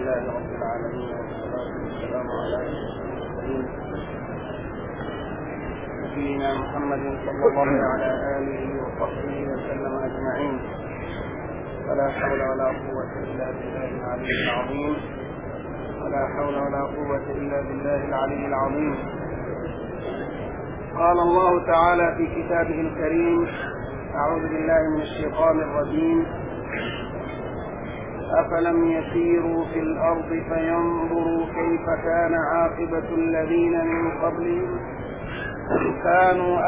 لله رب العالمين، والصلاة والسلام على المرسلين نبينا محمد صلى الله على آله وصحبه وسلم أجمعين. ولا حول ولا قوة إلا بالله العلي العظيم، ولا حول ولا قوة إلا بالله العلي العظيم. قال الله تعالى في كتابه الكريم: أعوذ بالله من الشيطان الرجيم: أفلم يسيروا في الأرض فينظروا كيف كان عاقبة الذين من قبلهم كانوا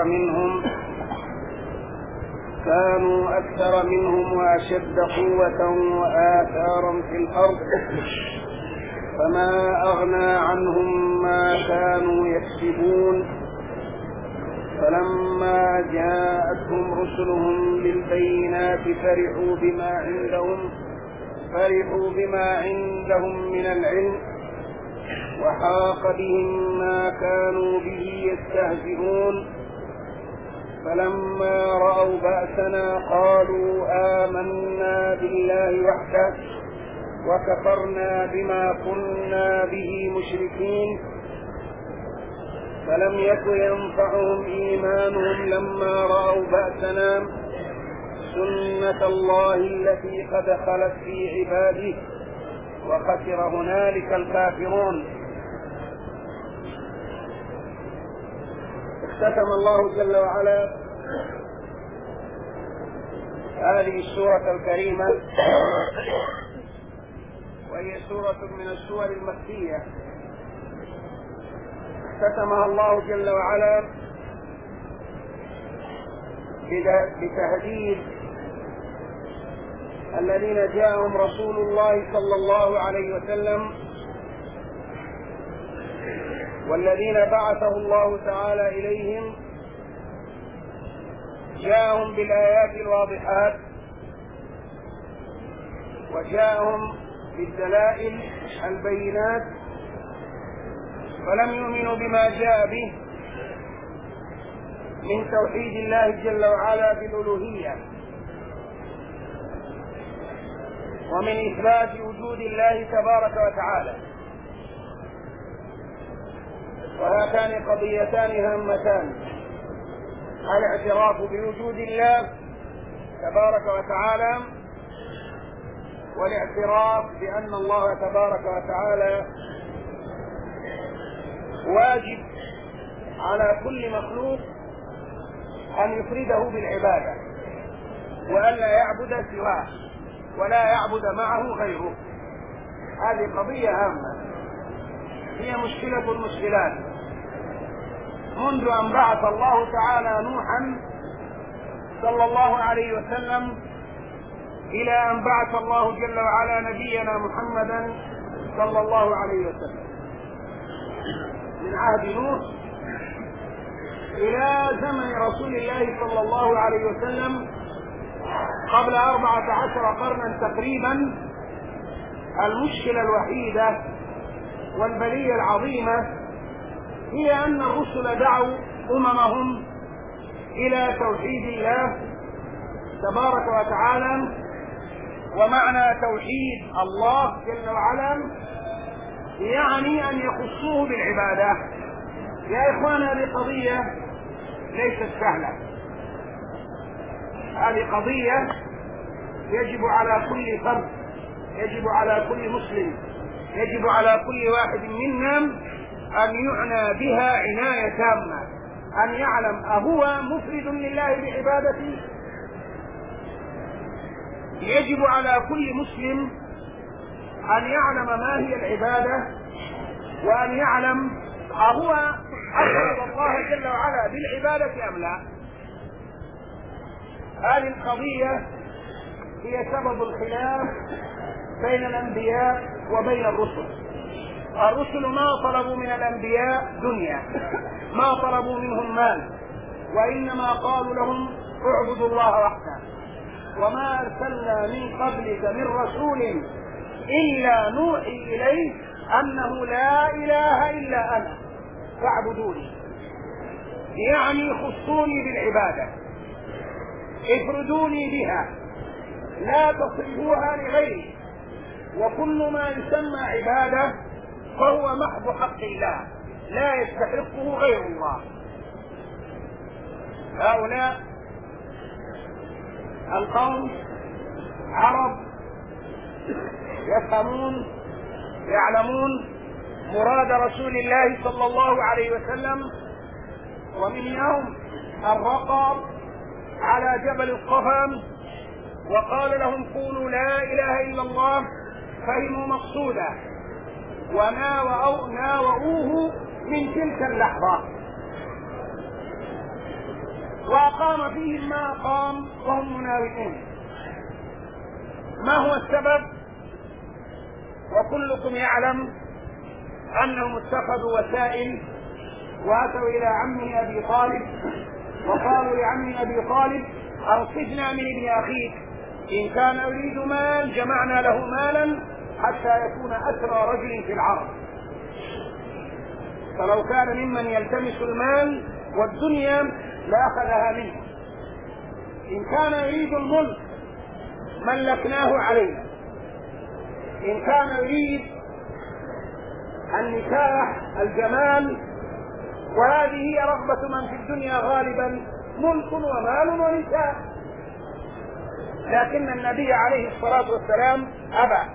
أكثر منهم وأشد قوة وآثارا في الأرض فما أغنى عنهم ما كانوا يكسبون فلما جاءتهم رسلهم بالبينات فرحوا بما عندهم من العلم وحاق بهم ما كانوا به يستهزئون فلما رأوا بأسنا قالوا آمنا بالله وحده وكفرنا بما كنا به مشركين فلم يك ينفعهم إيمانهم لما رأوا بأسنا سنة الله التي قد خلت في عباده وخسر هنالك الكافرون. اختتم الله جل وعلا هذه السورة الكريمة، وهي سورة من السور المكية، اختتمها الله جل وعلا بتهديد الذين جاءهم رسول الله صلى الله عليه وسلم والذين بعثه الله تعالى إليهم، جاءهم بالآيات الواضحات وجاءهم بالدلائل البينات فلم يؤمنوا بما جاء به من توحيد الله جل وعلا بالألوهية ومن إثبات وجود الله تبارك وتعالى. وهاتان قضيتان هامتان: الاعتراف بوجود الله تبارك وتعالى، والاعتراف بأن الله تبارك وتعالى واجب على كل مخلوق أن يفرده بالعبادة وأن لا يعبد سواه ولا يعبد معه غيره. هذه قضية هامة، هي مشكلة المشكلات منذ أن بعث الله تعالى نوحا صلى الله عليه وسلم إلى أن بعث الله جل وعلا نبينا محمدا صلى الله عليه وسلم. من عهد نوح إلى زمن رسول الله صلى الله عليه وسلم قبل 14 قرنا تقريبا، المشكلة الوحيدة والبلية العظيمة هي أن الرسل دعوا أممهم إلى توحيد الله تبارك وتعالى. ومعنى توحيد الله جل وعلا يعني أن يخصوه بالعبادة. يا إخوان، هذه قضية ليست سهلة، هذه قضية يجب على كل فرد، يجب على كل مسلم، يجب على كل واحد منا أن يعنى بها عناية تامة، أن يعلم أهو مفرد لله بعبادته. يجب على كل مسلم أن يعلم ما هي العبادة، وأن يعلم أهو أفرد الله جل وعلا بالعبادة أم لا. هذه القضية هي سبب الخلاف بين الأنبياء وبين الرسل. الرسل ما طلبوا من الأنبياء دنيا، ما طلبوا منهم مال، وإنما قالوا لهم اعبدوا الله وحده. وما أرسلنا من قبلك من رسول إلا نوحي إليه أنه لا إله إلا أنا فاعبدوني، يعني خصوني بالعبادة، افردوني بها، لا تصرفوها لغيري، وكل ما يسمى عبادة فهو محض حق الله لا يستحقه غير الله. هؤلاء القوم عرب يفهمون يعلمون مراد رسول الله صلى الله عليه وسلم، ومن يوم أن رقى على جبل الصفا وقال لهم قولوا لا إله إلا الله فهموا مقصوده وناوؤوه من تلك اللحظة، وأقام فيهم ما أقام وهم مناوئون. ما هو السبب؟ وكلكم يعلم أنهم اتخذوا وسائل وأتوا إلى عمه أبي طالب وقالوا لعمه أبي طالب أنقذنا من ابن أخيك، إن كان يريد مال جمعنا له مالا حتى يكون أسرى رجل في العرب، فلو كان ممن يلتمس المال والدنيا لأخذها منه، إن كان يريد الملك ملكناه علينا، إن كان يريد النكاح الجمال، وهذه هي رغبة من في الدنيا غالبا، ملك ومال ونساء. لكن النبي عليه الصلاة والسلام أبى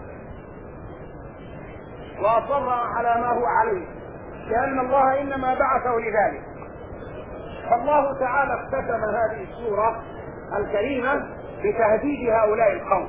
وأصر على ما هو عليه، لأن الله إنما بعثه لذلك. فالله تعالى اختتم هذه السورة الكريمة بتهديد هؤلاء القوم،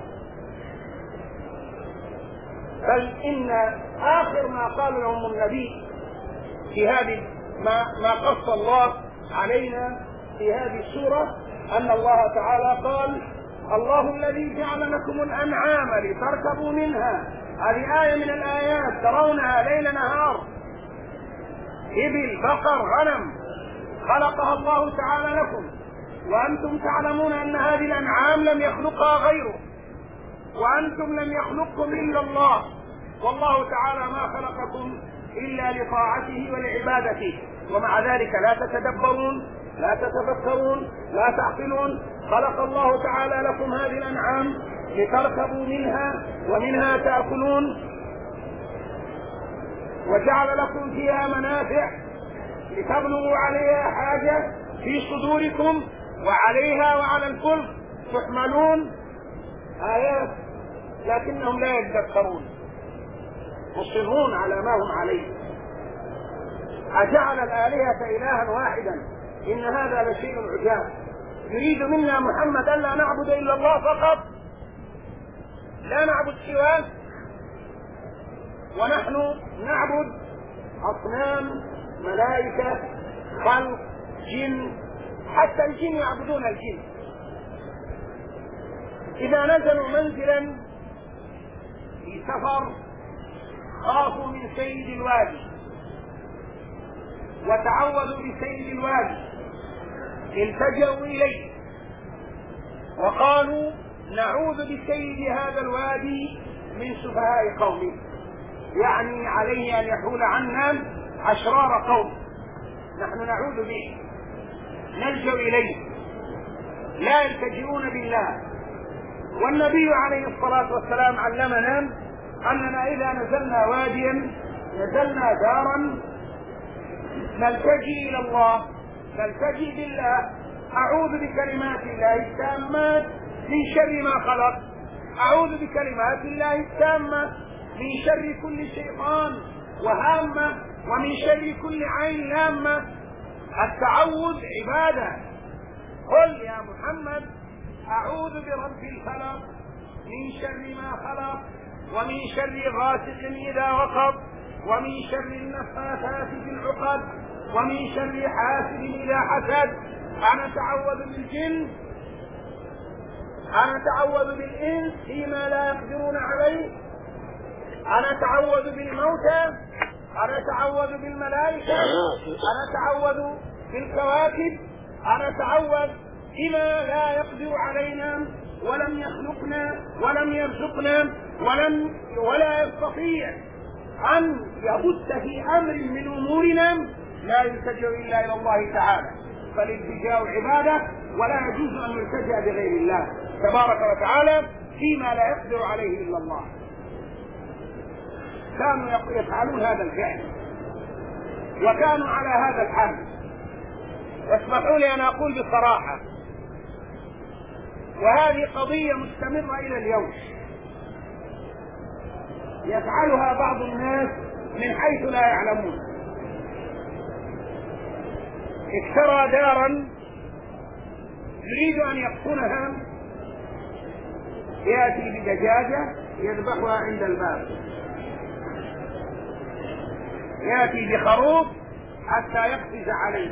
بل إن آخر ما قال لهم النبي في هذه ما قص الله علينا في هذه السورة أن الله تعالى قال الله الذي جعل لكم الأنعام لتركبوا منها، هذه آية من الآيات ترونها ليل نهار، إبل بقر غنم خلقها الله تعالى لكم، وأنتم تعلمون أن هذه الأنعام لم يخلقها غيره، وأنتم لم يخلقكم إلا الله، والله تعالى ما خلقكم إلا لطاعته ولعبادته، ومع ذلك لا تتدبرون لا تتفكرون لا تعقلون. خلق الله تعالى لكم هذه الأنعام لتركبوا منها ومنها تأكلون، وجعل لكم فيها منافع لتبلغوا عليها حاجة في صدوركم، وعليها وعلى الفلك تحملون. آيات لكنهم لا يتذكرون، مصرون على ما هم عليه. أجعل الآلهة إلها واحدا إن هذا لشيء عجاب. يريد منا محمد أن لا نعبد إلا الله فقط، لا نعبد سواه، ونحن نعبد أصنام ملائكة خلق جن، حتى الجن يعبدون الجن. إذا نزلوا منزلا في سفر خافوا من سيد الوادي وتعوذوا بسيد الوادي، التجأوا إليه وقالوا نعوذ بسيد هذا الوادي من سفهاء قومه، يعني عليه أن يحول عنا أشرار قوم، نحن نعوذ به نلجأ إليه، لا يلتجئون بالله. والنبي عليه الصلاة والسلام علمنا أننا إذا نزلنا واديا نزلنا دارا نلتجئ إلى الله، نلتجئ بالله، أعوذ بكلمات الله التامات من شر ما خلق، أعوذ بكلمات الله التامة من شر كل شيطان وهامة، ومن شر كل عين لامة. التعوذ عبادة. قل يا محمد أعوذ برب الفلق من شر ما خلق، ومن شر غاسق إذا وقب، ومن شر النفاثات في العقد، ومن شر حاسد إذا حسد. أنا أتعوذ بالجن، أنا أتعوذ بالإنس فيما لا يقدرون عليه، أنا أتعوذ بالموتى، أنا أتعوذ بالملائكة، أنا أتعوذ بالكواكب، أنا أتعوذ بما لا يقدر علينا ولم يخلقنا ولم يرزقنا ولا يستطيع أن يبث في أمر من أمورنا، لا يلتجأ إلا إلى الله تعالى، فالالتجاء عبادة ولا يجوز أن يلتجأ بغير الله تبارك وتعالى فيما لا يقدر عليه إلا الله. كانوا يفعلون هذا الفعل وكانوا على هذا الحال. واسمحوا لي أن أقول بصراحة، وهذه قضية مستمرة إلى اليوم، يفعلها بعض الناس من حيث لا يعلمون. اشترى دارا يريد أن يقطنها، يأتي بدجاجة يذبحها عند الباب، يأتي بخروف حتى يقفز عليه.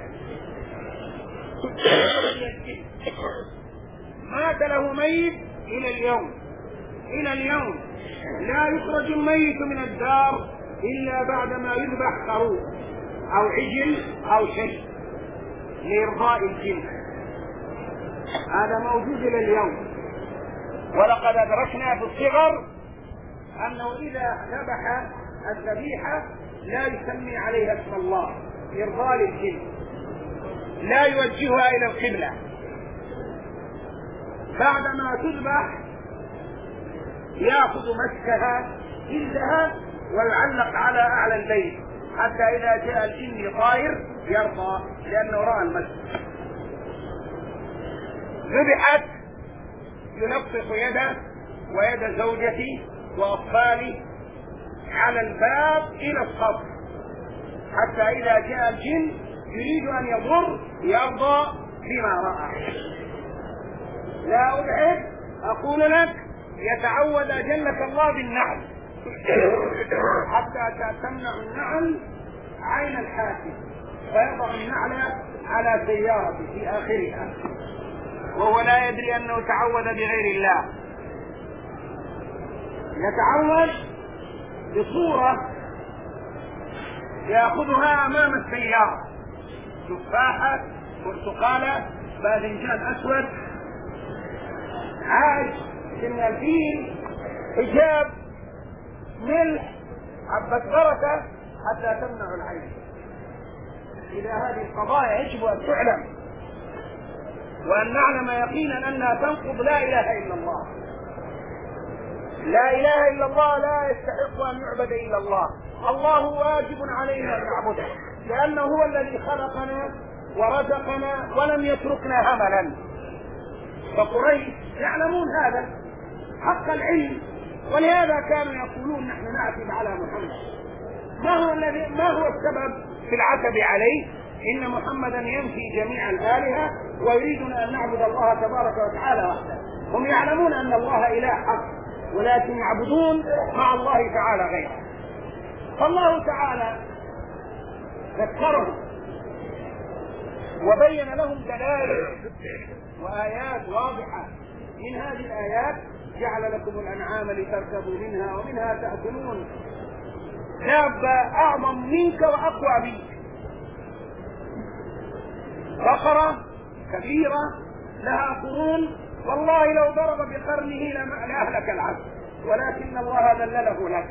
مات له ميت إلى اليوم لا يخرج الميت من الدار إلا بعدما يذبح خروف أو عجل أو شيء لإرضاء الجن. هذا موجود إلى اليوم. ولقد أدركنا في الصغر أنه إذا ذبح الذبيحة لا يسمي عليها اسم الله إرضاء للجن، لا يوجهها إلى القبلة. بعدما تذبح يأخذ مسكها جلدها ويعلق على أعلى البيت حتى إذا جاء الجن طائر يرضى لأنه رأى المسك. ذبحت يلطخ يده ويد زوجتي وأطفالي على الباب إلى الصف حتى إذا جاء الجن يريد أن يضر يرضى بما رأى. لا أبعد، أقول لك يتعود أجلك الله بالنعل حتى تمنع النعل عين الحاكم فيضع النعل على سيارته في آخرها وهو لا يدري أنه تعود بغير الله. يتعود بصورة يأخذها أمام السيارة، تفاحة، برتقالة، باذنجان أسود، عاج، سنافين، حجاب، ملح، حبة بركة حتى تمنع العين. إذا هذه القضايا يجب أن تعلم وأن نعلم يقينا أنها تنقض لا إله إلا الله. لا إله إلا الله لا يستحق أن يعبد إلا الله. الله واجب علينا أن نعبده لأنه هو الذي خلقنا ورزقنا ولم يتركنا هملا. فقريش يعلمون هذا حق العلم، ولهذا كانوا يقولون نحن نعتب على محمد. ما هو السبب في العتب عليه؟ إن محمدا ينفي جميع الآلهة ويريدنا أن نعبد الله تبارك وتعالى وحده. هم يعلمون أن الله إله حق ولكن يعبدون مع الله تعالى غيره. فالله تعالى ذكرهم وبين لهم دلائل وآيات واضحة. من هذه الآيات جعل لكم الأنعام لتركبوا منها ومنها تأكلون. دابة أعظم منك وأقوى منك، بقرة كبيرة لها قرون، والله لو ضرب بقرنه لأهلك العبد، ولكن الله ذلله لك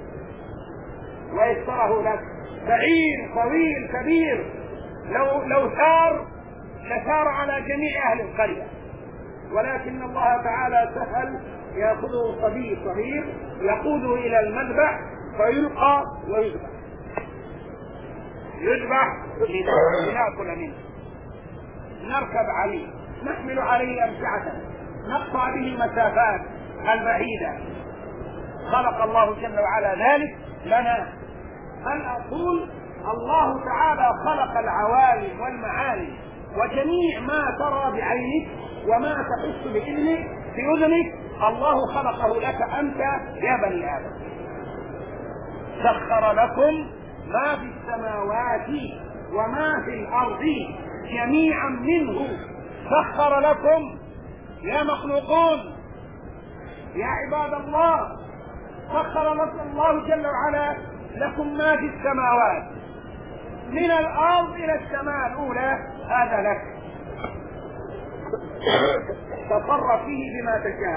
ويسره لك. بعير طويل كبير لو سار لسار على جميع أهل القرية، ولكن الله تعالى سهل يأخذه صبي صغير يقوده إلى المذبح فيلقى ويذبح لنأكل منه. نركب عليه، نحمل عليه أمتعة، نقطع به المسافات البعيدة. خلق الله جل وعلا ذلك لنا. بل أقول الله تعالى خلق العوالم والمعالم وجميع ما ترى بعينك وما تحس بإذنك بأذنك الله خلقه لك أنت يا بني آدم. سخر لكم ما في السماوات وما في الأرض جميعا منه. سخر لكم يا مخلوقون يا عباد الله، سخر لكم الله جل وعلا لكم ما في السماوات من الأرض إلى السماء الأولى، هذا لك. تصرف فيه بما تشاء.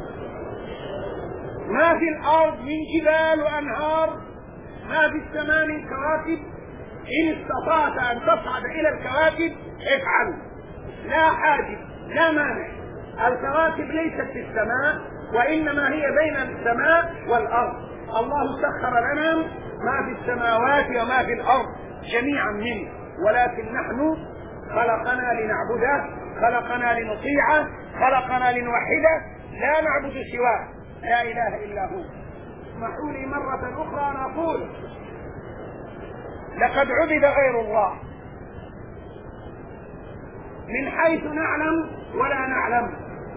ما في الأرض من جبال وأنهار، ما في السماء من كواكب، إن استطعت أن تصعد إلى الكواكب افعل، لا حاجب لا مانع. الكواكب ليست في السماء وإنما هي بين السماء والأرض، الله سخر لنا ما في السماوات وما في الأرض جميعا منه، ولكن نحن خلقنا لنعبده، خلقنا لنطيعه، خلقنا لنوحده، لا نعبد سواه، لا إله إلا هو. اسمحوا لي مرة أخرى أن أقول لقد عبد غير الله من حيث نعلم ولا نعلم.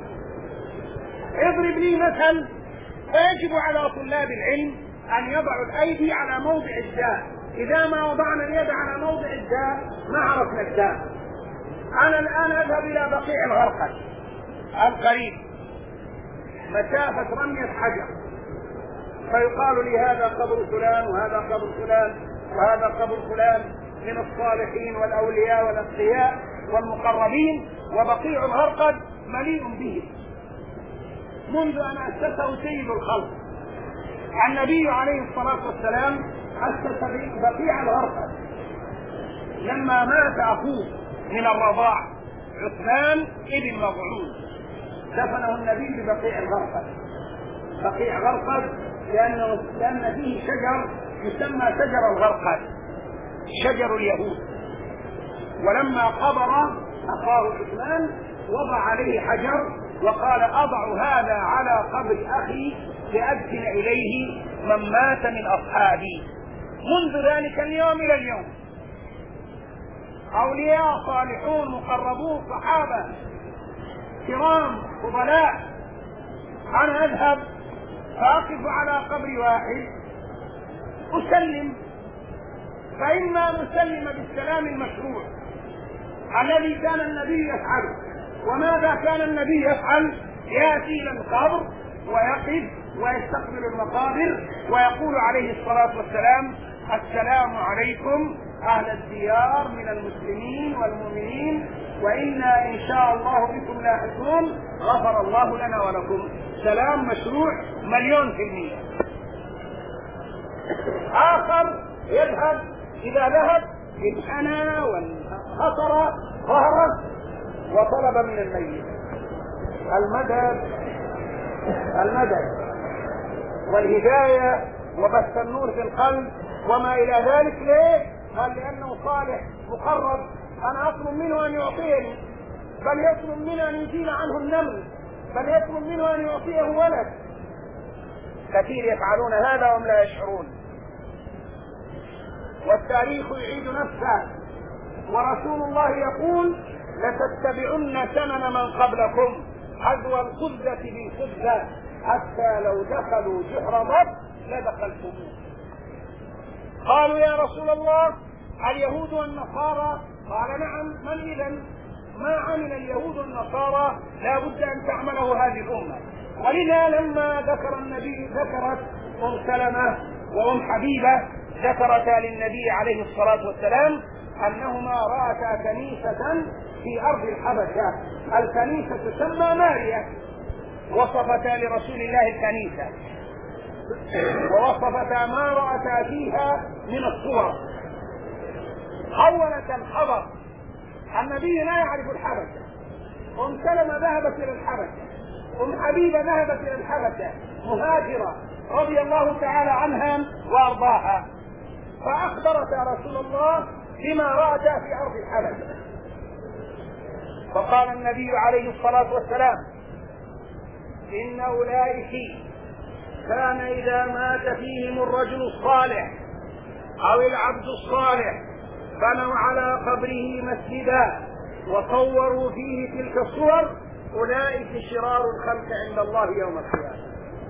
اضرب لي مثل. فيجب على طلاب العلم أن يضعوا الأيدي على موضع الداء. إذا ما وضعنا اليد على موضع الداء ما عرفنا الداء. أنا الآن أذهب إلى بقيع الغرقد القريب مسافة رمية حجر، فيقال لي هذا قبر فلان وهذا قبر فلان وهذا قبر فلان من الصالحين والأولياء والأتقياء والمقربين، وبقيع الغرقد مليء به منذ أن أسسه سيد الخلق. النبي عليه الصلاة والسلام أسس بقيع الغرقد لما مات أخوه من الرضاع عثمان ابن مظعون، دفنه النبي ببقيع الغرقد. بقيع غرقد لأن فيه شجر يسمى شجر الغرقد، شجر اليهود. ولما قبر أخاه عثمان وضع عليه حجر وقال أضع هذا على قبر أخي لأدفن إليه من مات من أصحابي. منذ ذلك اليوم إلى اليوم أولياء صالحون مقربون صحابة كرام فضلاء أنا أذهب فأقف على قبر واحد أسلم، فإما نسلم بالسلام المشروع الذي كان النبي يفعله. وماذا كان النبي يفعل؟ يأتي إلى القبر ويقف ويستقبل المقابر ويقول عليه الصلاة والسلام السلام عليكم أهل الديار من المسلمين والمؤمنين وإنا إن شاء الله بكم لاحقون غفر الله لنا ولكم. سلام مشروع 1,000,000%. آخر يذهب إذا ذهب انحنى وانحصر ظهره وطلب من الميت المدد والهداية وبث النور في القلب وما إلى ذلك. ليه؟ قال لأنه صالح مقرب، أنا أطلب منه أن يعطيني، بل يطلب منه أن يزيل عنه النمل، بل يطلب منه أن يعطيه ولد. كثير يفعلون هذا وهم لا يشعرون. والتاريخ يعيد نفسه، ورسول الله يقول لتتبعن سنن من قبلكم حذو القذة بالقذة حتى لو دخلوا جحر ضب لدخلتموه. قالوا يا رسول الله اليهود والنصارى؟ قال نعم. من إذن؟ ما عمل اليهود والنصارى لا بد أن تعمله هذه الأمة. ولذا لما ذكر النبي ذكرت أم سلمة وأم حبيبة ذكرتا للنبي عليه الصلاة والسلام أنهما رأتا كنيسة في أرض الحبشة، الكنيسة تسمى ماريا، وصفتا لرسول الله الكنيسة ووصفتا ما رأتا فيها من الصور. حولت الخبر، النبي لا يعرف الحبشة، أم سلمة ذهبت إلى الحبشة، أم حبيبة ذهبت إلى الحبشة مهاجرة رضي الله تعالى عنها وأرضاها، فأخبرت رسول الله بما رأتا في أرض الحبشة. فقال النبي عليه الصلاة والسلام إن أولئك كان إذا مات فيهم الرجل الصالح أو العبد الصالح بنوا على قبره مسجدا وصوروا فيه تلك الصور، أولئك شرار الخلق عند الله يوم القيامة.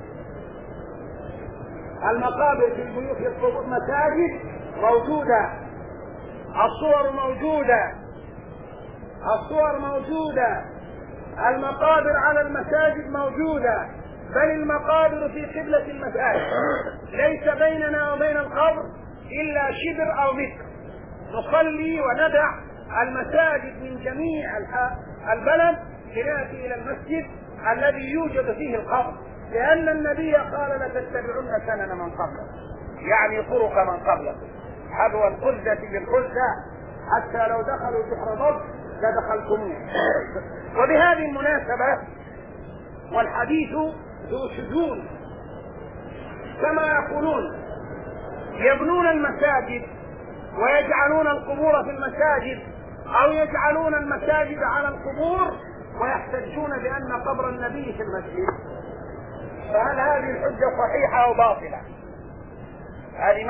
المقابر في البيوت القبور مساجد موجودة، الصور موجودة، المقابر على المساجد موجودة، بل المقابر في قبلة المساجد، ليس بيننا وبين القبر إلا شبر أو متر، نصلي وندع المساجد من جميع البلد لنأتي إلى المسجد الذي يوجد فيه القبر، لأن النبي قال لتتبعن سنن من قبلكم، يعني طرق من قبلكم، حذو القذة بالقذة حتى لو دخلوا جحر ضب لدخلتموه. وبهذه المناسبة والحديث ذو شجون كما يقولون يبنون المساجد ويجعلون القبور في المساجد، أو يجعلون المساجد على القبور ويحتجون بأن قبر النبي في المسجد. فهل هذه الحجة صحيحة أو باطلة؟ هذه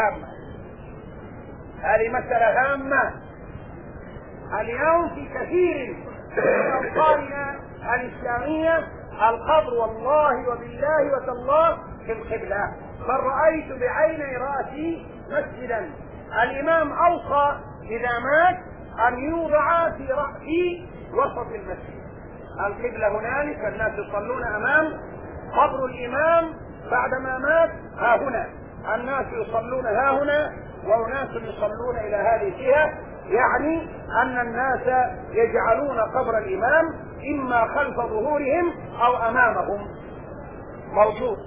مسألة هامة. اليوم في كثير من أوطاننا الإسلامية القبر والله وبالله وتالله في القبلة، بل رأيت بعيني رأسي مسجدا الإمام أوصى إذا مات أن يوضع في وسط المسجد، القبلة هنالك، الناس يصلون أمام قبر الإمام بعدما مات ها هنا، الناس يصلون ها هنا وناس يصلون إلى هذه الجهة، يعني أن الناس يجعلون قبر الإمام إما خلف ظهورهم أو أمامهم. موجود.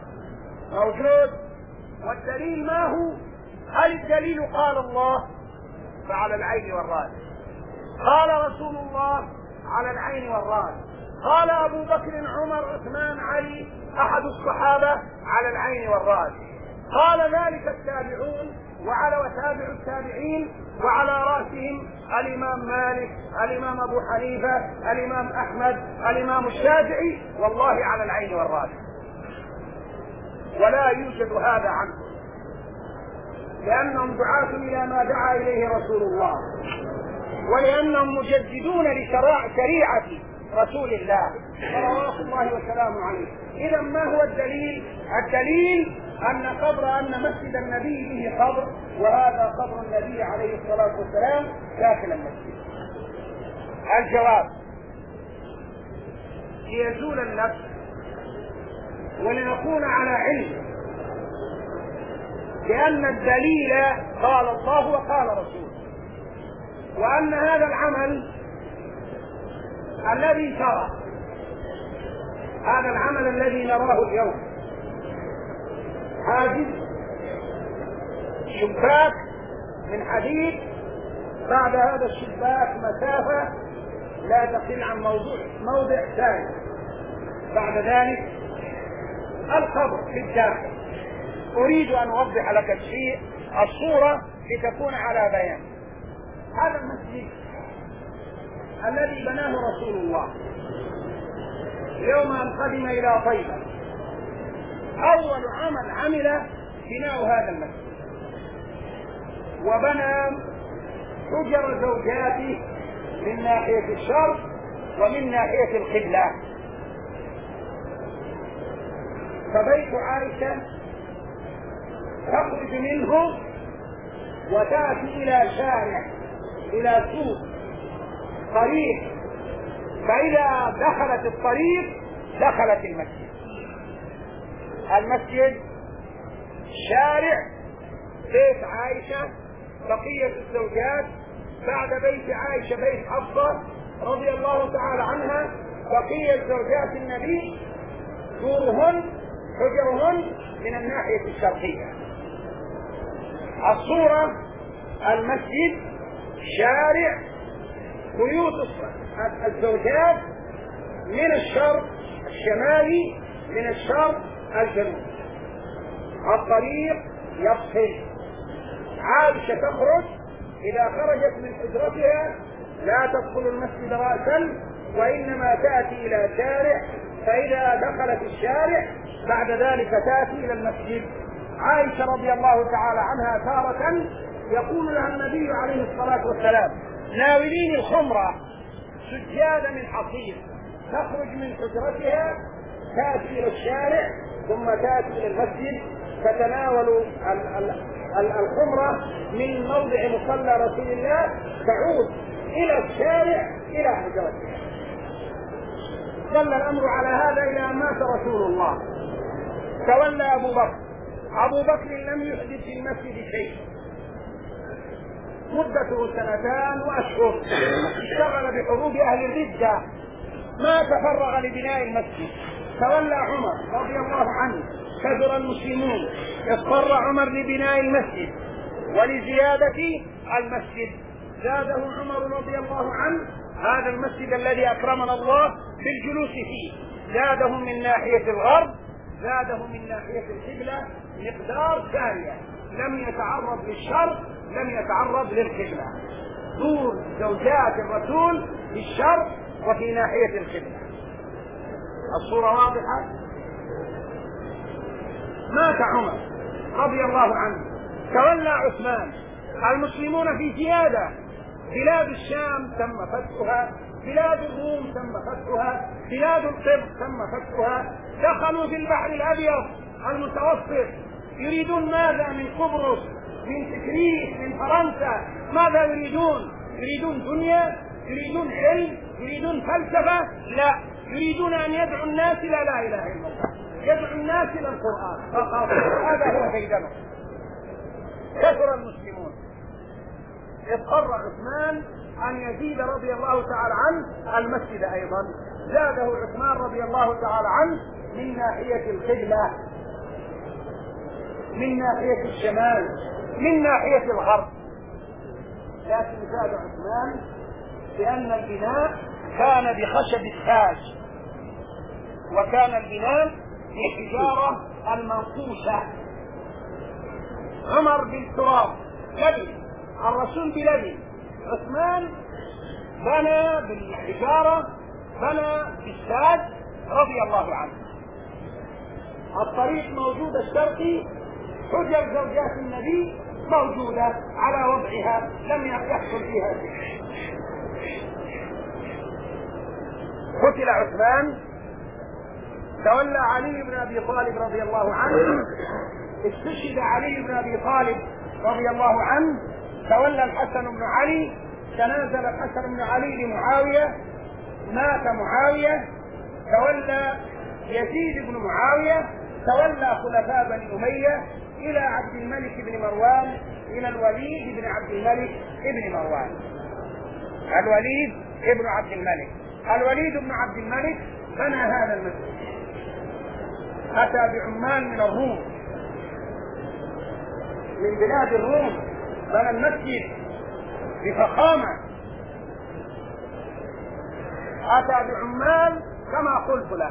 والدليل ما هو؟ هل الدليل قال الله؟ فعلى العين والرأس. قال رسول الله؟ على العين والرأس. قال أبو بكر عمر عثمان علي أحد الصحابة؟ على العين والرأس. قال ذلك التابعون وعلى وتابع التابعين، وعلى رأسهم الإمام مالك، الإمام أبو حنيفة، الإمام أحمد، الإمام الشافعي، والله على العين والرأس. ولا يوجد هذا عنهم، لأنهم دعاة إلى ما دعا إليه رسول الله، ولأنهم مجددون لشريعة رسول الله صلوات الله وسلامه عليه. إذا ما هو الدليل؟ الدليل أن مسجد النبي به قبر، وهذا قبر النبي عليه الصلاة والسلام داخل المسجد. الجواب: ليزول النفس ولنكون على علم بأن الدليل قال الله وقال رسوله، وأن هذا العمل الذي ترى، هذا العمل الذي نراه اليوم، حاجز شباك من حديد، بعد هذا الشباك مسافة لا تقل عن موضع ثاني، بعد ذلك القبر في الداخل. أريد أن أوضح لك الشيء، الصورة لتكون على بيان. هذا المسجد الذي بناه رسول الله يوم أن قدم إلى طيبة، أول عمل عمل بناء هذا المسجد، وبنى حجر زوجاته من ناحية الشرق ومن ناحية القبلة. فبيت عائشة تخرج منه وتأتي إلى شارع، إلى سوق طريق، فإذا دخلت الطريق دخلت المسجد. المسجد شارع بيت عائشة، بقية الزوجات بعد بيت عائشة بيت حفصة رضي الله تعالى عنها، بقية زوجات النبي دورهن حجرهن من الناحية الشرقية. الصورة: المسجد شارع، بيوت الزوجات من الشرق الشمالي، من الشرق الجنوب، الطريق يفصل. عائشة تخرج، إذا خرجت من حجرتها لا تدخل المسجد رأسا، وإنما تأتي إلى شارع، فإذا دخلت الشارع بعد ذلك تأتي إلى المسجد. عائشة رضي الله تعالى عنها تارة يقول لها النبي عليه الصلاة والسلام: ناوليني الخمرة سجادة من حصير. تخرج من حجرتها تأتي إلى الشارع ثم تأتي إلى المسجد، تتناول الخمرة من موضع مصلى رسول الله، تعود إلى الشارع إلى حجرتها. ظل الأمر على هذا إلى أن مات رسول الله. تولى أبو بكر لم يحدث في المسجد شيء، مدته 2 وأشهر، اشتغل بحروب أهل الردة، ما تفرغ لبناء المسجد. تولى عمر رضي الله عنه، كثر المسلمون، اضطر عمر لبناء المسجد ولزيادة المسجد، زاده عمر رضي الله عنه هذا المسجد الذي أكرمنا الله بالجلوس فيه، زاده من ناحية الغرب زاده من ناحية القبلة مقدار ثانية، لم يتعرض للشر، لم يتعرض للقبلة. دور زوجات الرسول في الشر وفي ناحية القبلة. الصورة واضحة. مات عمر رضي الله عنه، تولى عثمان، المسلمون في زيادة، بلاد الشام تم فتحها، بلاد الروم تم فتحها، بلاد القبط تم فتحها، دخلوا في البحر الأبيض المتوسط، يريدون ماذا؟ من قبرص، من تكريس، من فرنسا، ماذا يريدون؟ يريدون دنيا؟ يريدون علم؟ يريدون فلسفة؟ لا، يريدون أن يدعوا الناس إلى لا إله إلا الله، يدعو الناس إلى القرآن فقط. هذا هو كيدهم. كثر المسلمون، اضطر عثمان أن يزيد رضي الله تعالى عنه المسجد أيضا، زاده عثمان رضي الله تعالى عنه من ناحية القبلة، من ناحية الشمال، من ناحية الغرب. لكن زاد عثمان لأن البناء كان بخشب التاج، وكان البناء بالحجارة المنقوشة. عمر بالتراب لبن، الرسول بلبن، عثمان بنى بالحجارة، بنى بالتاج رضي الله عنه. الطريق موجود الشرقي، حجر زوجات النبي موجودة على وضعها، لم يحصل فيها شيء. قتل عثمان، تولى علي بن أبي طالب رضي الله عنه، استشهد علي بن أبي طالب رضي الله عنه، تولى الحسن بن علي، تنازل الحسن بن علي لمعاوية، مات معاوية، تولى يزيد بن معاوية، تولى خلفاء بني أمية إلى عبد الملك بن مروان، إلى الوليد بن عبد الملك بن مروان. الوليد بن عبد الملك، الوليد بن عبد الملك بنى هذا المسجد، أتى بعمال من الروم، من بلاد الروم، بنى المسجد بفخامة، أتى بعمال كما قلت له.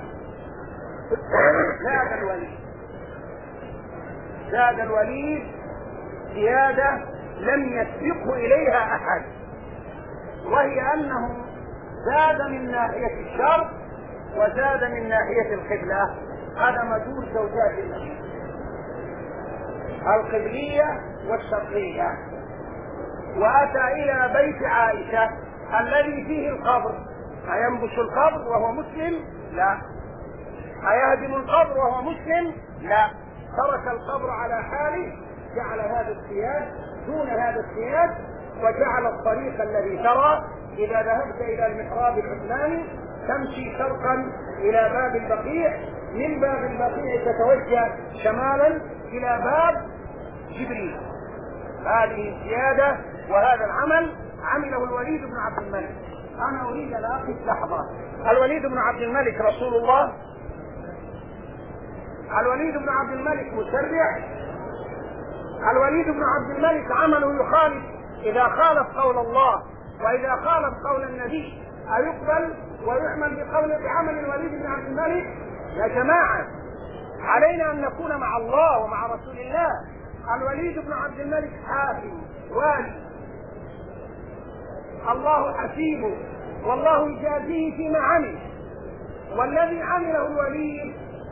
زاد الوليد زيادة لم يسبقه إليها أحد، وهي أنه زاد من ناحية الشرق وزاد من ناحية القبلة. هذا مدور زوجات النبي، القبلية والشرقية. وأتى إلى بيت عائشة الذي فيه القبر. أينبش القبر وهو مسلم؟ لا. أيهدم القبر وهو مسلم؟ لا. ترك القبر على حاله، جعل هذا السياج دون هذا السياج، وجعل الطريق الذي ترى إذا ذهبت إلى المحراب العثماني تمشي شرقا إلى باب البقيع، من باب البقيع تتوجه شمالا إلى باب جبريل. هذه الزيادة وهذا العمل عمله الوليد بن عبد الملك. أنا أريد أن أقف لحظة. الوليد بن عبد الملك رسول الله، الوليد بن عبد الملك مسرع، الوليد بن عبد الملك عمله يخالف، إذا خالف قول الله وإذا خالف قول النبي أيقبل ويعمل بعمل الوليد بن عبد الملك؟ يا جماعة، علينا أن نكون مع الله ومع رسول الله. الوليد بن عبد الملك حاكم والي، الله حسيبه والله يجازيه فيما عمل، والذي عمله الوليد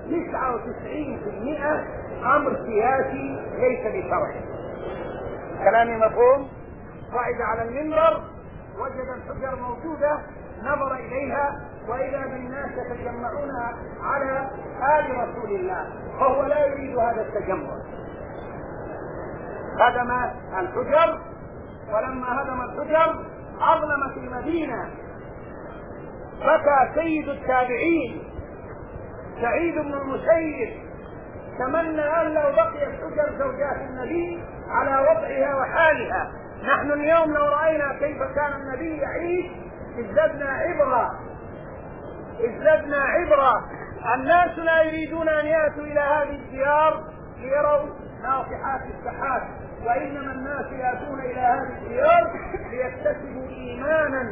99% أمر سياسي ليس بشرعي. كلامي مفهوم؟ صعد على المنبر وجد الحجر موجودة، نظر إليها وإذا بالناس يتجمعون على آل رسول الله، فهو لا يريد هذا التجمع. هدم الحجر، ولما هدم الحجر أظلمت المدينة. بكى سيد التابعين سعيد بن المسيب، تمنى أن لو بقيت حجر زوجات النبي على وضعها وحالها. نحن اليوم لو رأينا كيف كان النبي يعيش ازددنا عبرة. الناس لا يريدون أن يأتوا إلى هذه الديار ليروا ناصحات السحاب، وإنما الناس يأتون إلى هذه الديار ليكتسبوا إيمانا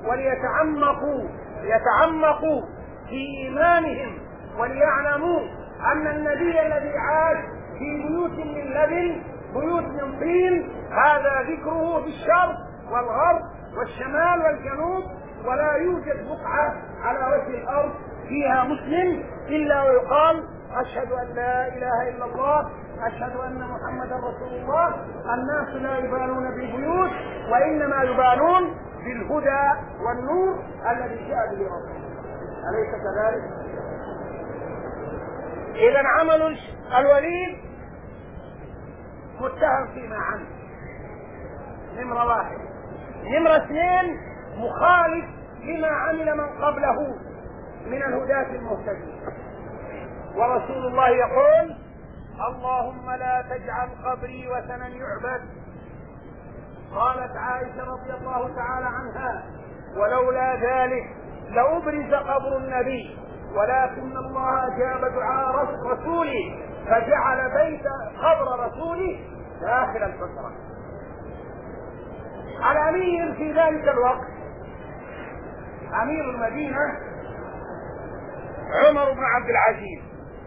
وليتعمقوا في إيمانهم، وليعلموا أن النبي الذي عاش في بيوت من لبن، بيوت من طين، هذا ذكره في الشرق والغرب والشمال والجنوب، ولا يوجد بقعة على وجه الأرض فيها مسلم إلا ويقال أشهد أن لا إله إلا الله، أشهد أن محمدا رسول الله. الناس لا يبالون بالبيوت، وإنما يبالون بالهدى والنور الذي جاء به ربهم، أليس كذلك؟ إذا عمل الوليد متهم فيما عمل، نمرة واحد. نمرة اثنين، مخالف لما عمل من قبله من الهداة المهتدين. ورسول الله يقول اللهم لا تجعل قبري وثنا يعبد. قالت عائشة رضي الله تعالى عنها ولولا ذلك لأبرز قبر النبي، ولكن الله أجاب دعاء رسوله فجعل بيت قبر رسوله داخل الحجرة. الأمير في ذلك الوقت أمير المدينة عمر بن عبد العزيز،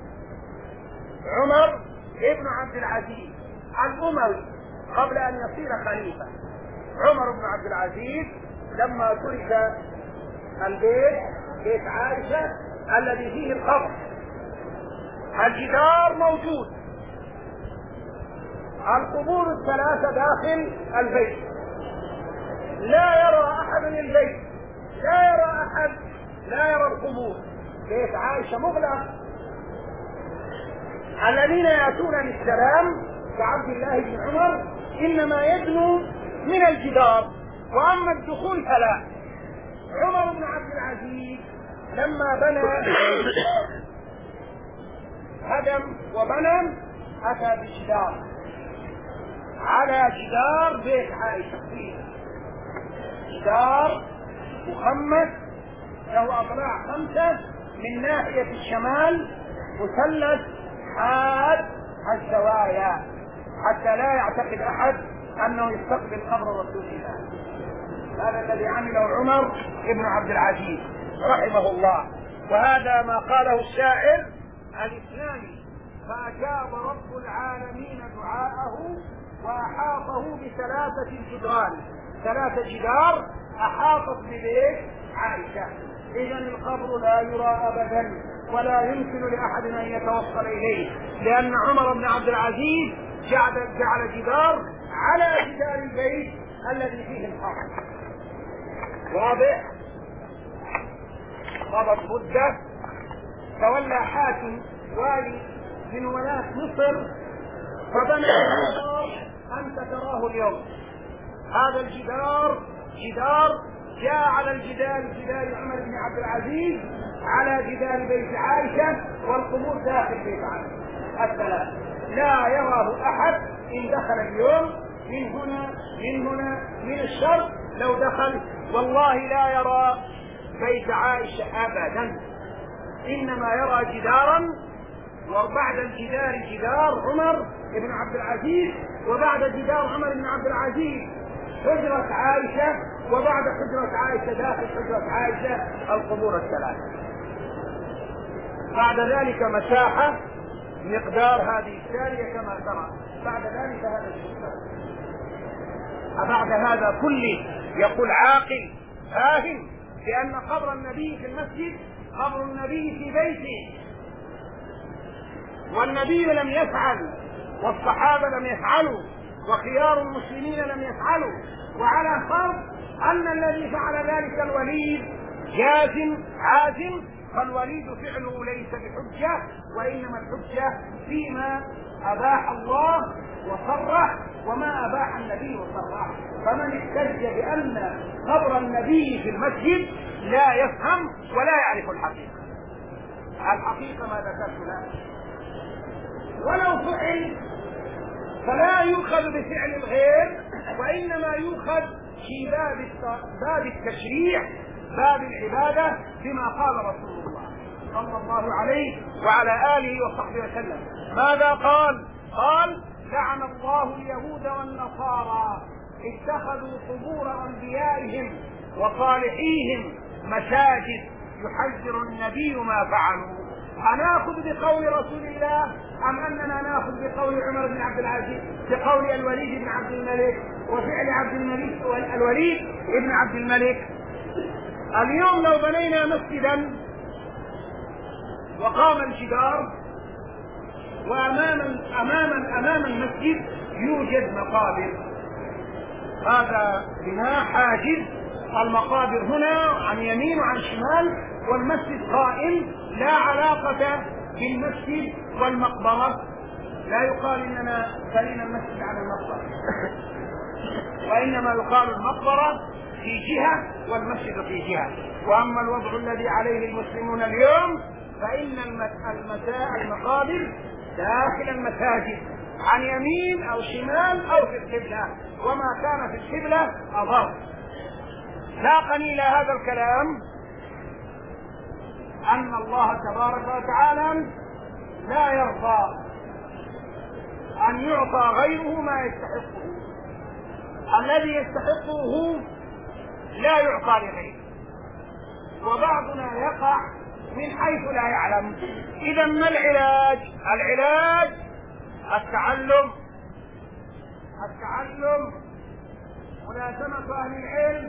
عمر ابن عبد العزيز الأموي قبل أن يصير خليفة. عمر بن عبد العزيز لما ترك البيت، بيت عائشة الذي فيه القبر، الجدار موجود، القبور الثلاثة داخل البيت، لا يرى أحد البيت، لا يرى أحد، لا يرى القبور. بيت عائشة مغلق. الذين يأتون للسلام كعبد الله بن عمر إنما يدنو من الجدار، وأما الدخول فلا. عمر بن عبد العزيز لما بنى هدم وبنى أتى بجدار على جدار بيت عائشة، جدار مخمس له أضلاع 5 من ناحية الشمال، مثلث حاد الزوايا حتى لا يعتقد أحد أنه يستقبل قبر رسول الله. هذا الذي عمله عمر بن عبد العزيز رحمه الله. وهذا ما قاله الشاعر الإسلامي: فأجاب رب العالمين دعاءه وأحاطه ب3 جدران، 3 جدار أحاطت ببيت عائشة. إذن القبر لا يرى أبدا ولا يمكن لأحد أن يتوصل إليه، لأن عمر بن عبد العزيز جعل جدار على جدار البيت الذي فيه القبر. واضح؟ مضت مدة تولى حاكم والي من ولاة مصر فبنى الجدار أنت تراه اليوم. هذا الجدار جاء على جدار عمر بن عبد العزيز على جدار بيت عائشة، والقبور داخل بيت عائشة الثلاث، لا يراه أحد. إن دخل اليوم من هنا من الشرق لو دخل والله لا يرى بيت عائشة أبدا، إنما يرى جدارا، وبعد الجدار جدار عمر بن عبد العزيز، وبعد جدار عمر بن عبد العزيز حجرة عائشة، وبعد حجرة عائشة داخل حجرة عائشة القبور الثلاث. بعد ذلك مساحة مقدار هذه الثانية كما ترى، بعد ذلك هذا الشيء. بعد هذا كله يقول عاقل فاهم بأن قبر النبي في المسجد قبر النبي في بيته، والنبي لم يفعل، والصحابة لم يفعلوا، وخيار المسلمين لم يفعلوا، وعلى فرض أن الذي فعل ذلك الوليد عازم، فالوليد فعله ليس بحجة، وإنما الحجة فيما أباح الله وصرح وما أباح النبي وصرح. فمن احتج بأن قبر النبي في المسجد لا يفهم ولا يعرف الحقيقة ما ذكرت له. ولو فعل فلا يؤخذ بفعل الغير، وإنما يؤخذ في باب التشريع، باب العبادة، بما قال رسول الله صلى الله عليه وعلى آله وصحبه وسلم. ماذا قال؟ قال: لعن الله اليهود والنصارى اتخذوا قبور أنبيائهم وصالحيهم مساجد، يحذر النبي ما فعلوا. أناخذ بقول رسول الله أم أننا ناخذ بقول عمر بن عبد العزيز، بقول الوليد بن عبد الملك وفعل الوليد بن عبد الملك؟ اليوم لو بنينا مسجدا وقام الجدار وأمام المسجد يوجد مقابر، هذا بناء حاجز، المقابر هنا عن يمين وعن شمال، والمسجد قائم، لا علاقة بالمسجد والمقبرة. لا يقال إننا بنينا المسجد على المقبرة، وإنما يقال المقبرة في جهة والمسجد في جهة. وأما الوضع الذي عليه المسلمون اليوم فإن المقابر داخل المساجد عن يمين أو شمال أو في القبلة، وما كان في القبلة أضر. ساقني إلى هذا الكلام أن الله تبارك وتعالى لا يرضى أن يعطى غيره ما يستحقه، الذي يستحقه لا يعطى لغيره، وبعضنا يقع من حيث لا يعلم. إذا ما العلاج؟ العلاج التعلم، ملازمة أهل العلم،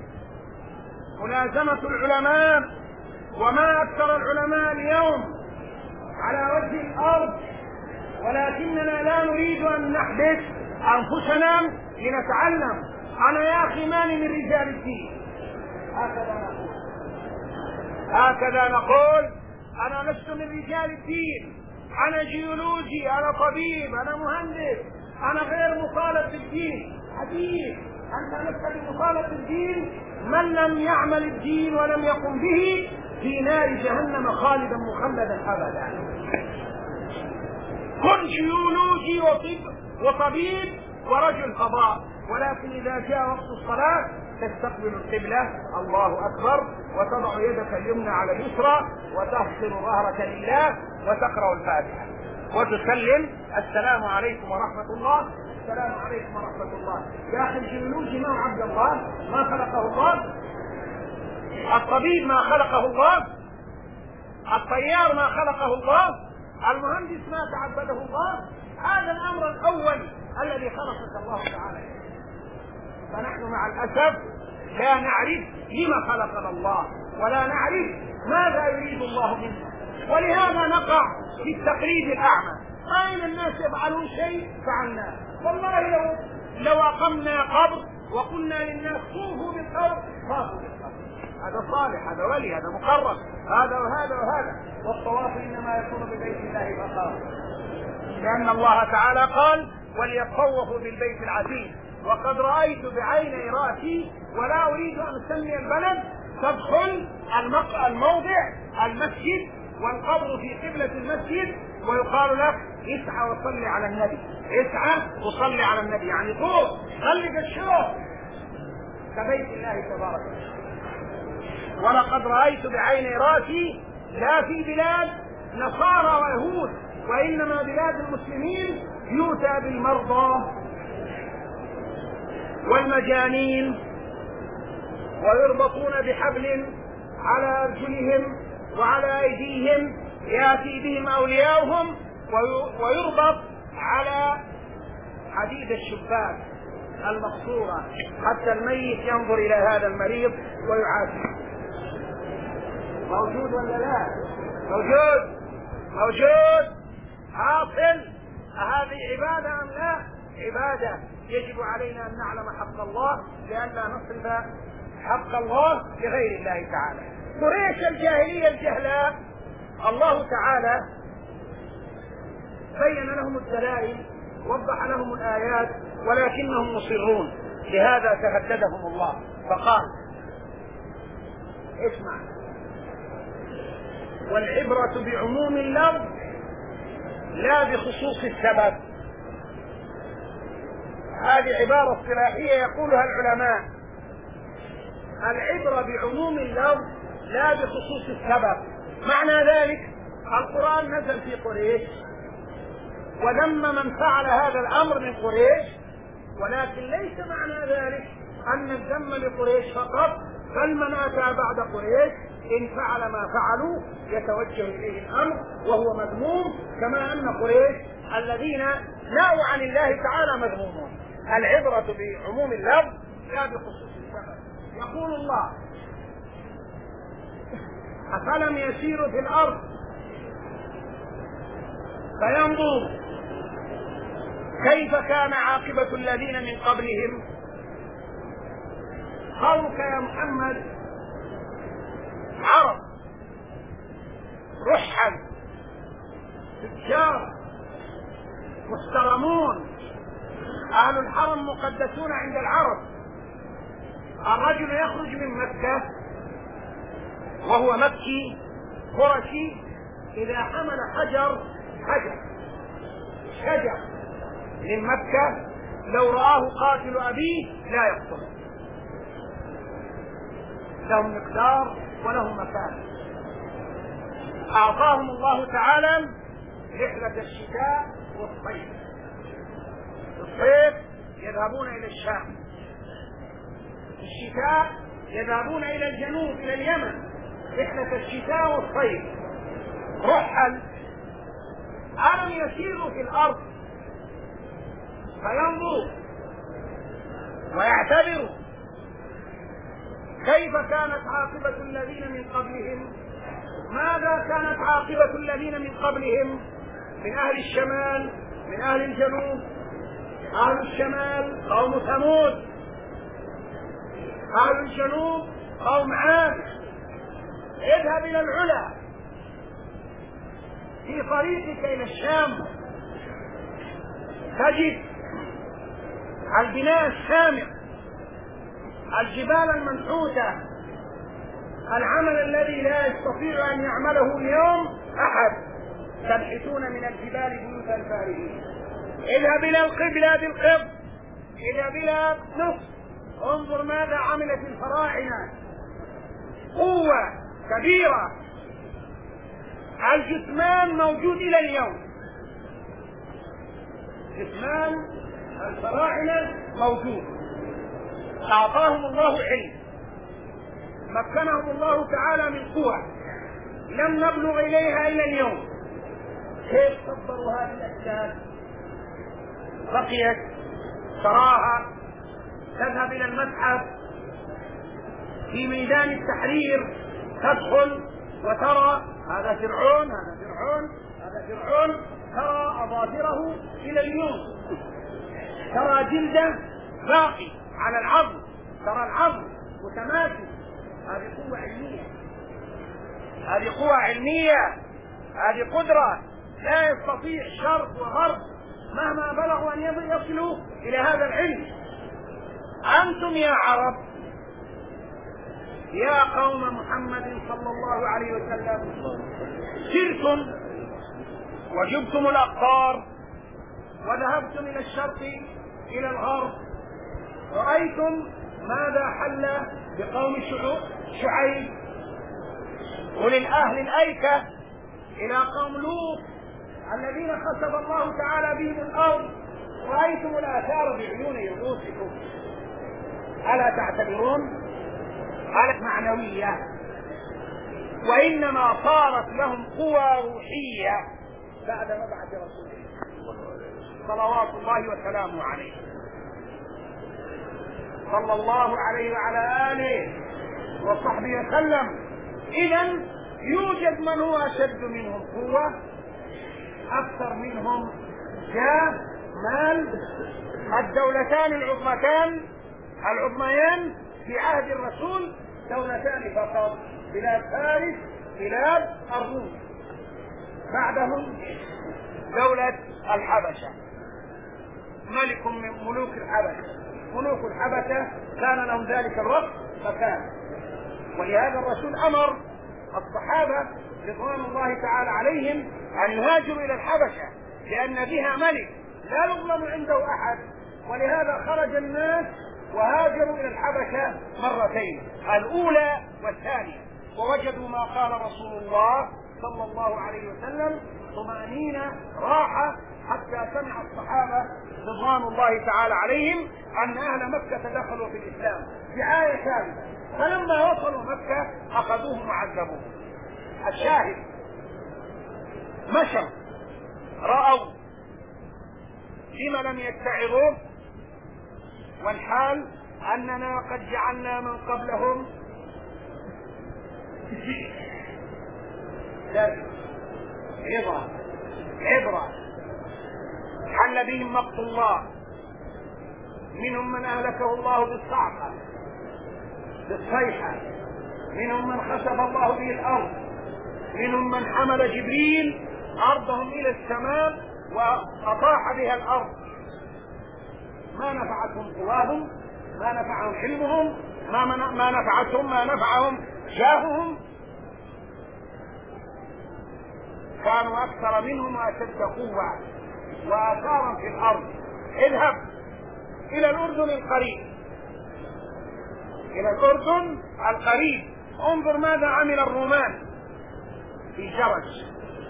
ملازمة العلماء. وما أكثر العلماء اليوم على وجه الأرض، ولكننا لا نريد أن نحبس أنفسنا لنتعلم. أنا يا أخي ماني من رجال الدين، هكذا نقول أنا لست من رجال الدين، أنا جيولوجي، أنا طبيب، أنا مهندس، أنا غير مطالب بالدين. حديث أنت لست بمطالب بالدين، من لم يعمل الدين ولم يقم به في نار جهنم خالدا مخلدا أبدا. كن جيولوجي وطبيب ورجل فضاء، ولكن إذا جاء وقت الصلاة تستقبل القبلة، الله أكبر، وتضع يدك اليمنى على اليسرى وتحصر ظهرك لله وتقرأ الفاتحة وتسلم السلام عليكم ورحمة الله، السلام عليكم ورحمة الله. يا أخي الجيولوجي ما عبد الله، ما خلقه الله، الطبيب ما خلقه الله، الطيار ما خلقه الله، المهندس ما تعبده الله. هذا الأمر الأول الذي خلقك الله تعالى. فنحن مع الأسف لا نعرف لما خلقنا الله، ولا نعرف ماذا يريد الله منا، ولهذا نقع في التقليد الأعمى. رأينا الناس يفعلون شيء فعلناه. والله لو أقمنا قبر وقلنا للناس طوفوا بالقبر طافوا بالقبر، هذا صالح، هذا ولي، هذا مقرب، هذا وهذا وهذا. والطواف إنما يكون ببيت الله فقط، لأن الله تعالى قال وليطوفوا بالبيت العتيق. وقد رأيت بعيني رأسي، ولا أريد أن أسمي البلد، تدخل الموضع المسجد والقبر في قبلة المسجد، ويقال لك اسعى وصلي على النبي، اسعى وصلي على النبي، يعني طوف خلي الشوق كبيت الله تبارك وتعالى. ولقد رأيت بعيني رأسي لا في بلاد نصارى ويهود، وإنما بلاد المسلمين يؤتى بالمرضى والمجانين ويربطون بحبل على أرجلهم وعلى أيديهم، يأتي بهم أولياؤهم ويربط على حديد الشباك المقصورة حتى الميت ينظر إلى هذا المريض ويعافيه. موجود ولا لا؟ موجود حاصل. هذه عبادة أم لا؟ عبادة. يجب علينا أن نعلم حق الله لئلا نصرف حق الله لغير الله تعالى. قريش الجاهلية الجهلاء الله تعالى بين لهم الدلائل، وضح لهم الآيات، ولكنهم مصرون، لهذا تهددهم الله فقال اسمع، والعبرة بعموم اللفظ لا بخصوص السبب. هذه عبارة اصطلاحية يقولها العلماء، العبرة بعموم اللفظ لا بخصوص السبب. معنى ذلك القرآن نزل في قريش وذم من فعل هذا الأمر من قريش، ولكن ليس معنى ذلك أن الذم لقريش فقط، بل من أتى بعد قريش إن فعل ما فعلوا يتوجه إليه الأمر وهو مذموم، كما أن قريش الذين نأوا عن الله تعالى مذمومون. العبرة بعموم اللفظ لا بخصوص السبب. يقول الله: أفلم يسيروا في الأرض فينظروا كيف كان عاقبة الذين من قبلهم. قومك يا محمد عرب رحل تجار محترمون، أهل الحرم مقدسون عند العرب. الرجل يخرج من مكة وهو مكي قرشي، إذا حمل شجر من مكة لو رآه قاتل أبيه لا يقتله، لهم مقدار ولهم مكان. أعطاهم الله تعالى رحلة الشتاء والصيف. الصيف يذهبون إلى الشام، الشتاء يذهبون إلى الجنوب إلى اليمن، رحلة الشتاء والصيف. رحل ألم يسيروا في الأرض فينظروا ويعتبروا كيف كانت عاقبة الذين من قبلهم. ماذا كانت عاقبة الذين من قبلهم؟ من أهل الشمال، من أهل الجنوب. أهل الشمال قوم ثمود، أهل الجنوب قوم عاد. اذهب إلى العلا في طريقك إلى الشام تجد البناء الشامخ، الجبال المنحوتة، العمل الذي لا يستطيع أن يعمله اليوم أحد. تنحتون من الجبال بيوتا فارهين. اذهب إلى بلاد القبط، إلى بلاد مصر، انظر ماذا عملت الفراعنة. قوة كبيرة، الجثمان موجود إلى اليوم، جثمان الفراعنة موجود. أعطاهم الله علم، مكنهم الله تعالى من قوة لم نبلغ إليها إلى اليوم. كيف صبروا هذه الأجساد؟ بقيت تراها، تذهب إلى المتحف في ميدان التحرير، تدخل وترى هذا فرعون، هذا فرعون، هذا فرعون، ترى أظافره إلى اليوم، ترى جلده باقي على العظم، ترى العظم متماسك. هذه قوة علمية، هذه قوة علمية، هذه قدرة لا يستطيع شرق وغرب مهما بلغوا أن يصلوا إلى هذا العلم. أنتم يا عرب، يا قوم محمد صلى الله عليه وسلم، سرتم وجبتم الأقطار وذهبتم إلى الشرق إلى الغرب، رأيتم ماذا حل بقوم شعيب وللأهل الأيكة، إلى قوم لوط الذين خسف الله تعالى بهم الأرض. رأيتم الآثار بعيون رؤوسكم. ألا تعتبرون؟ حالة معنوية، وإنما صارت لهم قوى روحية بعد مبعث رسوله صلوات الله وسلامه عليه، صلى الله عليه وعلى آله وصحبه وسلم. إذن يوجد من هو أشد منهم قوة، أكثر منهم جاه، مال. الدولتان العظميان في عهد الرسول دولتان فقط، بلاد فارس، بلاد الروم. بعدهم دولة الحبشة، ملك من ملوك الحبشة. ملوك الحبشة كان لهم ذلك الوقت مكان، ولهذا الرسول أمر الصحابة رضوان الله تعالى عليهم أن يهاجروا إلى الحبشة، لأن بها ملك لا يظلم عنده أحد. ولهذا خرج الناس وهاجروا إلى الحبشة مرتين، الأولى والثانية، ووجدوا ما قال رسول الله صلى الله عليه وسلم: طمأنينة، راحة، حتى سمع الصحابة رضوان الله تعالى عليهم أن أهل مكة دخلوا في الإسلام دعاية كاملة، فلما وصلوا مكة أخذوهم وعذبوهم. الشاهد مشوا رأوا فيما لم يتعظوا، والحال أننا قد جعلنا من قبلهم عبرة حل بهم مقت الله، منهم من أهلكه الله بالصعقة بالصيحة، منهم من خسف الله به الأرض، منهم من حمل جبريل أرضهم إلى السماء وأطاح بها الأرض، ما نفعتهم قواهم، ما نفعهم حلمهم، ما نفعتهم ما نفعهم جاههم، كانوا أكثر منهم وأشد قوة وآثارا في الأرض. اذهب إلى الأردن القريب، إلى الأردن القريب، انظر ماذا عمل الرومان في جرج،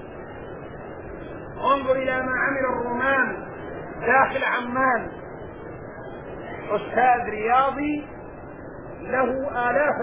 انظر إلى ما عمل الرومان داخل عمان. أستاذ رياضي له آلاف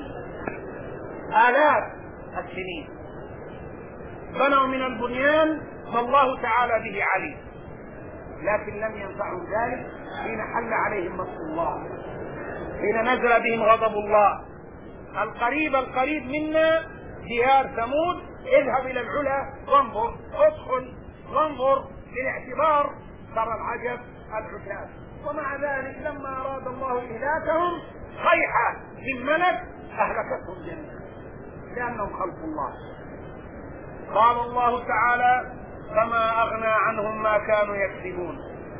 السنين بنوا من البنيان ما الله تعالى به عليم، لكن لم ينفعهم ذلك حين حل عليهم مقت الله، حين نزل بهم غضب الله. القريب منا ديار ثمود، اذهب إلى العلا وانظر، ادخل وانظر بالاعتبار، ترى العجب العجاب. ومع ذلك لما أراد الله إهلاكهم صيحة من ملك أهلكتهم جميعا لأنهم خلق الله. قال الله تعالى: فما أغنى عنهم ما كانوا يكسبون،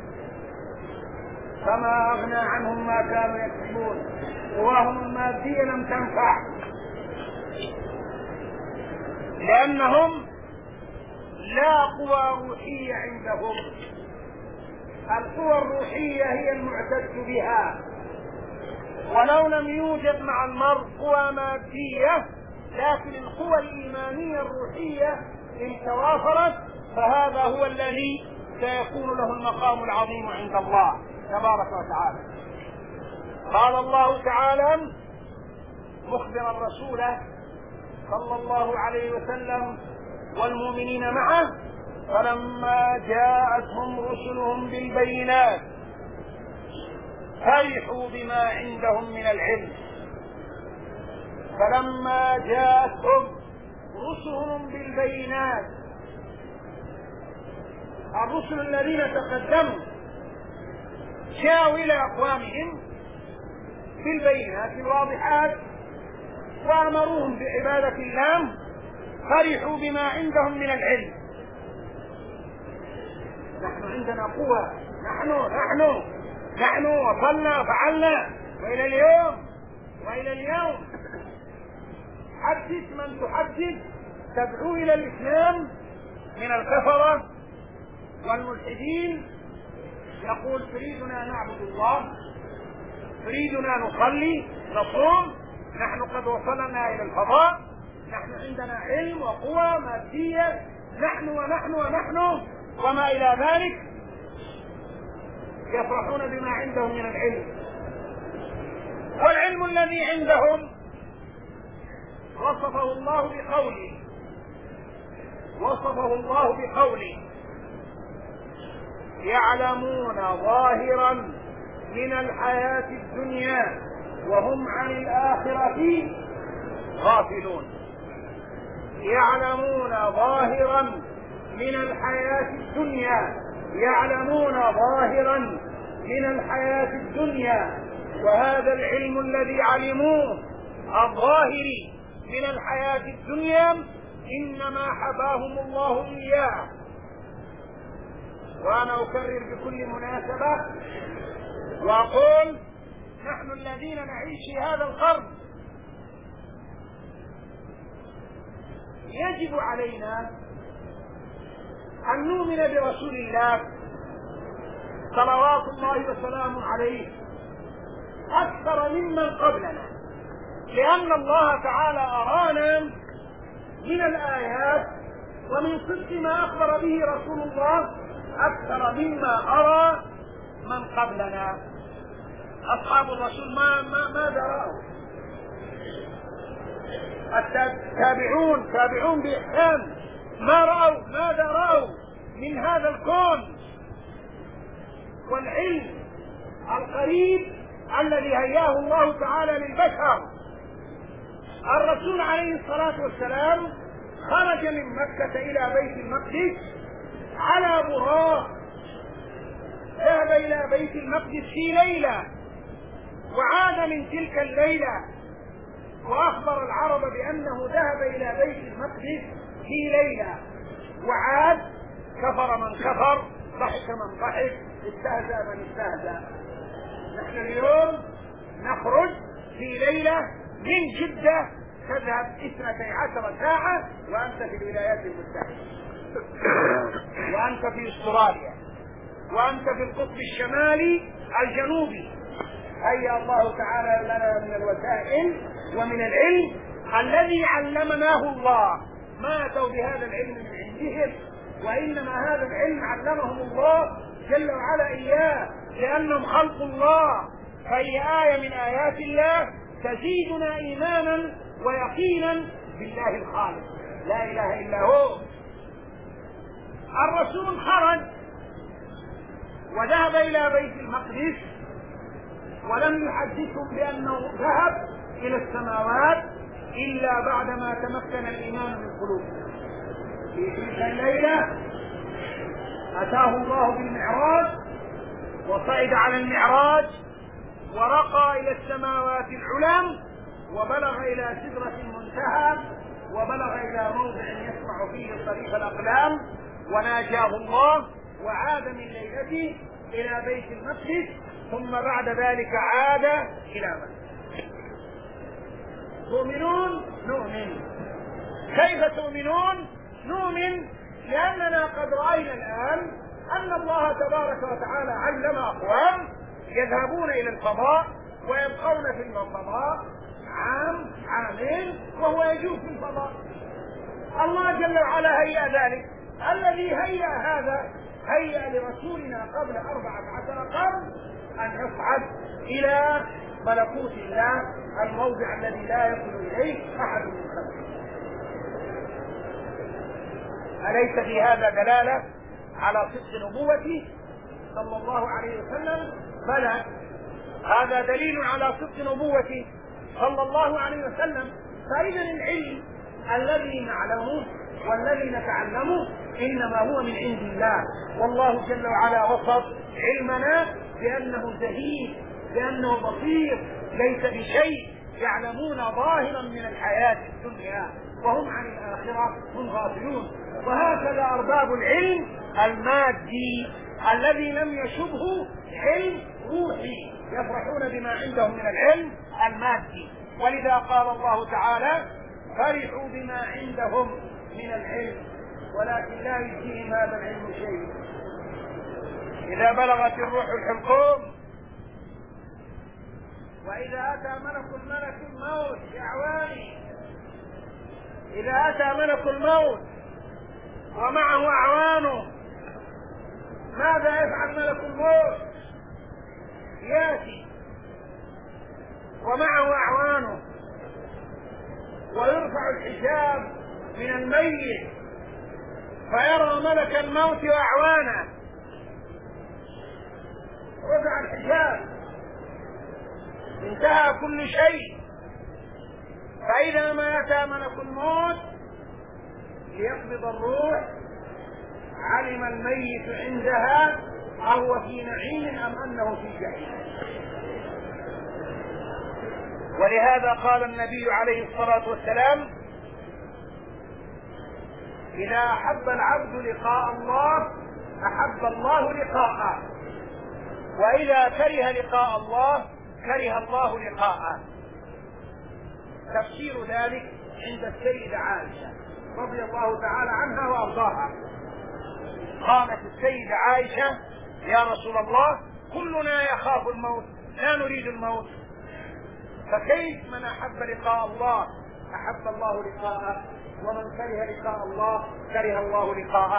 فما أغنى عنهم ما كانوا يكسبون. قواهم المادية لم تنفع لأنهم لا قوى روحية عندهم. القوى الروحية هي المعتد بها، ولو لم يوجد مع المرء قوى مادية، لكن القوى الإيمانية الروحية إن توافرت فهذا هو الذي سيكون له المقام العظيم عند الله تبارك وتعالى. قال الله تعالى مخبرا رسوله صلى الله عليه وسلم والمؤمنين معه: فلما جاءتهم رسلهم بالبينات فرحوا بما عندهم من العلم. فلما جاءتهم رسلهم بالبينات، الرسل الذين تقدموا جاءوا إلى أقوامهم بالبينات الواضحات وأمروهم بعبادة الله، فرحوا بما عندهم من العلم. نحن عندنا قوة، نحن وصلنا فعلنا، وإلى اليوم حدث من تحدث تدعو إلى الإسلام من الكفرة والملحدين، يقول: تريدنا نعبد الله، تريدنا نصلي نصوم، نحن قد وصلنا إلى الفضاء، نحن عندنا علم وقوة مادية، نحن وما إلى ذلك. يفرحون بما عندهم من العلم، والعلم الذي عندهم وصفه الله بقوله: يعلمون ظاهرا من الحياة الدنيا وهم عن الآخرة غافلون. يعلمون ظاهرا من الحياة الدنيا، يعلمون ظاهرا من الحياة الدنيا، وهذا العلم الذي علموه الظاهر من الحياة الدنيا إنما حباهم الله إياه. وأنا أكرر بكل مناسبة وأقول: نحن الذين نعيش في هذا القرن يجب علينا أن نؤمن برسول الله صلوات الله وسلامه عليه أكثر ممن قبلنا، لأن الله تعالى أرانا من الآيات ومن صدق ما أخبر به رسول الله أكثر مما أرى من قبلنا. أصحاب الرسول ماذا رأوا؟ التابعون بإحسان ماذا رأوا من هذا الكون والعلم القريب الذي هياه الله تعالى للبشر. الرسول عليه الصلاة والسلام خرج من مكة إلى بيت المقدس على براق، ذهب إلى بيت المقدس في ليلة وعاد من تلك الليلة وأخبر العرب بأنه ذهب إلى بيت المقدس في ليلة وعاد. كفر من كفر، ضحك من ضحك، استهزأ من استهزأ. نحن اليوم نخرج في ليلة من جدة تذهب 12 ساعة وأنت في الولايات المتحدة، وأنت في أستراليا، وأنت في القطب الشمالي الجنوبي. هيا الله تعالى لنا من الوسائل ومن العلم الذي علمناه الله. ما أتوا بهذا العلم من عندهم، وإنما هذا العلم علمهم الله جل وعلا إياه لأنهم خلق الله. فهي آية من آيات الله تزيدنا إيمانا ويقينا بالله الخالق لا إله إلا هو. الرسول خرج وذهب إلى بيت المقدس ولم يحدثهم بأنه ذهب إلى السماوات إلا بعدما تمكن الإيمان من قلوبهم. في تلك الليلة أتاه الله بالمعراج وصعد على المعراج ورقى إلى السماوات العلى وبلغ إلى سدرة المنتهى وبلغ إلى موضع يسمع فيه صريف الأقلام وناجاه الله وعاد من ليلته إلى بيت المقدس ثم بعد ذلك عاد إلى مكة. تؤمنون؟ نؤمن. كيف تؤمنون؟ نؤمن لأننا قد رأينا الآن أن الله تبارك وتعالى علم أقوام يذهبون إلى الفضاء ويبقون في الفضاء عام عامين وهو يجوز في الفضاء. الله جل وعلا هيأ ذلك. الذي هيأ هذا هيأ لرسولنا قبل 14 قرن أن يصعد إلى ملكوت الله الموضع الذي لا يصل إليه أحد من خلقه. أليس في هذا دلالة على صدق نبوته صلى الله عليه وسلم؟ بلى، هذا دليل على صدق نبوته صلى الله عليه وسلم. فإذا العلم الذي نعلمه والذي نتعلمه إنما هو من عند الله، والله جل وعلا وصف علمنا بأنه زهيد، بأنه بصير، ليس بشيء، يعلمون ظاهرا من الحياة الدنيا وهم عن الآخرة هم غافلون. وهكذا أرباب العلم المادي الذي لم يشبه علم روحي يفرحون بما عندهم من العلم المادي. ولذا قال الله تعالى فرحوا بما عندهم من العلم ولكن لا يجزيهم هذا العلم شيء. إذا بلغت الروح الحلقوم وإذا أتى ملك الموت يعواني، إذا أتى ملك الموت ومعه أعوانه ماذا يفعل ملك الموت؟ يأتي ومعه أعوانه ويرفع الحجاب من الميت فيرى ملك الموت وأعوانه. رفع الحجاب، انتهى كل شيء. فإذا ما أتى ملك الموت ليقبض الروح علم الميت عندها أهو في نعيم أم أنه في جحيم. ولهذا قال النبي عليه الصلاة والسلام إذا أحب العبد لقاء الله أحب الله لقاءه، وإذا كره لقاء الله كره الله لقاءه. تفسير ذلك عند السيدة عائشة رضي الله تعالى عنها وأرضاها. قامت السيدة عائشة يا رسول الله كلنا يخاف الموت لا نريد الموت، فكيف من أحب لقاء الله أحب الله لقاءه ومن كره لقاء الله كره الله لقاءه؟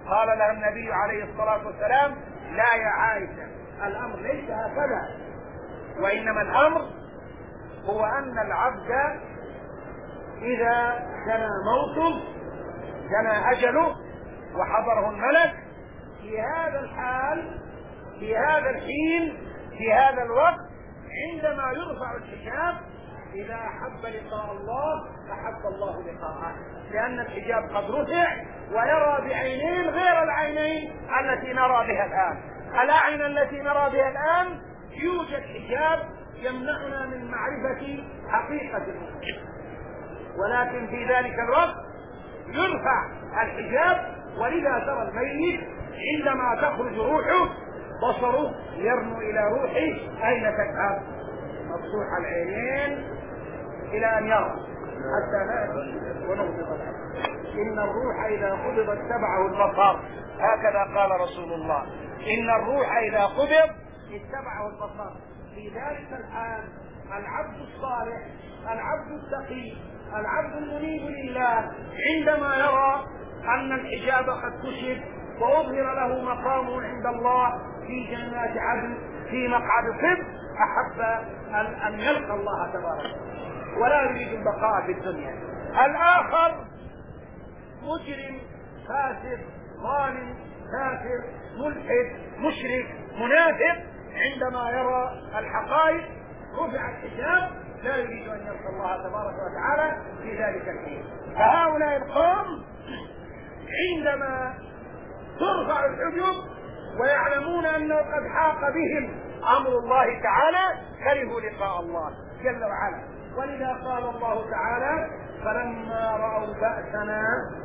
قال لها النبي عليه الصلاة والسلام: لا يا عائشة، الأمر ليس هكذا، وإنما الأمر هو أن العبد إذا جنى موته، جنى أجله وحضره الملك، في هذا الحال، في هذا الحين، في هذا الوقت، عندما يرفع الحجاب، إذا أحب لقاء الله أحب الله لقاءه، لأن الحجاب قد رفع ويرى بعينين غير العينين التي نرى بها الآن. الأعين التي نرى بها الآن يوجد حجاب يمنعنا من معرفة حقيقة المسلم، ولكن في ذلك الوقت يرفع الحجاب، ولذا ترى الميت عندما تخرج روحه بصره يرنو إلى روحه أين تذهب، مفتوح العينين إلى أن يرى حتى نأتي ونغضب العين. إن الروح إذا قبض اتبعه البصر، هكذا قال رسول الله: إن الروح إذا قبض اتبعه البصر. في ذلك الحال العبد الصالح، العبد التقي، العبد المنيب لله، عندما يرى أن الحجاب قد كشف وأظهر له مقامه عند الله في جنات عدن في مقعد صدق، أحب أن يلقى الله تبارك ولا يريد البقاء في الدنيا. الآخر مجرم فاسد ظالم كافر ملحد مشرك منافق، عندما يرى الحقائق رفع الحجاب لا يريد أن يلقى الله تبارك وتعالى في ذلك الحين. فهؤلاء القوم عندما ترفع الحجب ويعلمون أنه قد حاق بهم أمر الله تعالى كرهوا لقاء الله جل وعلا. ولذا قال الله تعالى: فلما رأوا بأسنا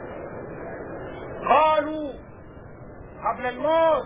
قالوا قبل الموت: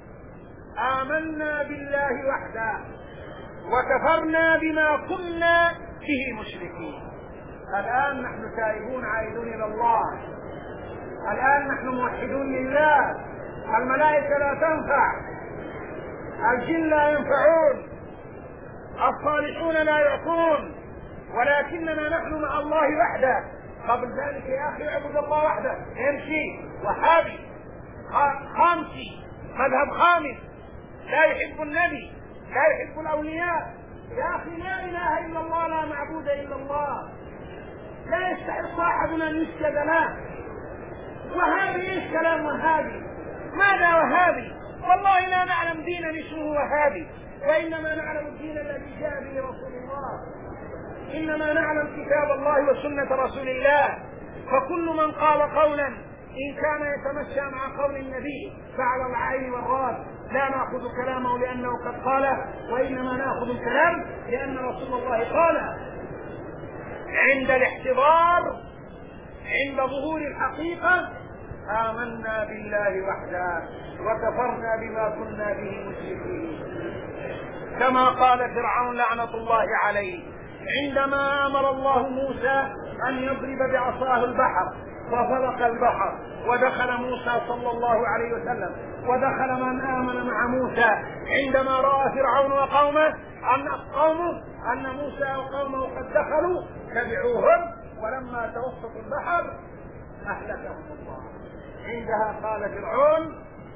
آمنا بالله وحده وكفرنا بما كنا به مشركين. الآن نحن تائبون عائدون إلى الله، الآن نحن موحدون لله، الملائكة لا تنفع، الجن لا ينفعون، الصالحون لا يعطون، ولكننا نحن مع الله وحده. قبل ذلك يا أخي اعبد الله وحده، امشي وحابي خامسي مذهب خامس، لا يحب النبي، لا يحب الأولياء. يا أخي لا إله إلا الله، لا معبود إلا الله، لا يستحق أحد أن يسجد له. وهابي ايش كلام وهابي؟ ماذا وهابي؟ والله لا نعلم دينا اسمه وهابي، وإنما نعلم الدين الذي جاء به رسول الله، إنما نعلم كتاب الله وسنة رسول الله. فكل من قال قولا إن كان يتمشى مع قول النبي فعلى العين والراس لا نأخذ كلامه لأنه قد قاله، وإنما نأخذ الكلام لأن رسول الله قال عند الاحتضار، عند ظهور الحقيقة: آمنا بالله وحده وكفرنا بما كنا به مشركين. كما قال فرعون لعنة الله عليه عندما أمر الله موسى أن يضرب بعصاه البحر وفلق البحر، ودخل موسى صلى الله عليه وسلم ودخل من آمن مع موسى، عندما رأى فرعون وقومه أن موسى وقومه قد دخلوا تبعوهم، ولما توسطوا البحر أهلكهم الله. عندها قال فرعون: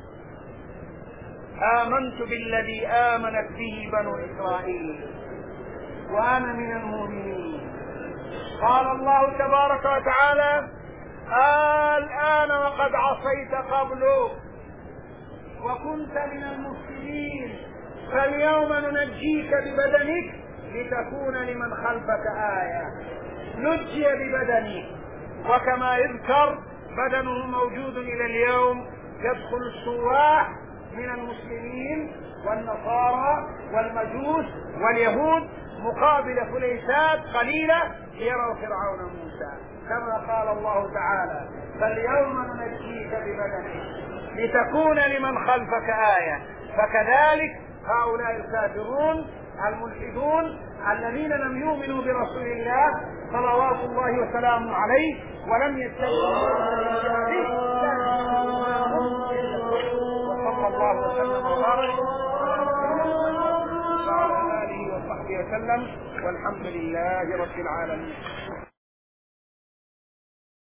آمنت بالذي آمنت به بنو إسرائيل وأنا من المؤمنين. قال الله تبارك وتعالى: الآن وقد عصيت قبل وكنت من المفسدين، فاليوم ننجيك ببدنك لتكون لمن خلفك آية. نجي ببدنه، وكما يذكر بدنه موجود إلى اليوم، يدخل السواح من المسلمين والنصارى والمجوس واليهود مقابل فليسات قليلة ليروا فرعون موسى، كما قال الله تعالى: فاليوم ننجيك ببدنك لتكون لمن خلفك آية. فكذلك هؤلاء الكافرون الملحدون الذين لم يؤمنوا برسول الله صلوات الله وسلامه عليه ولم يتبعوا وصلى الله وسلم وبارك وعلى آله وصحبه وسلم، والحمد لله رب العالمين.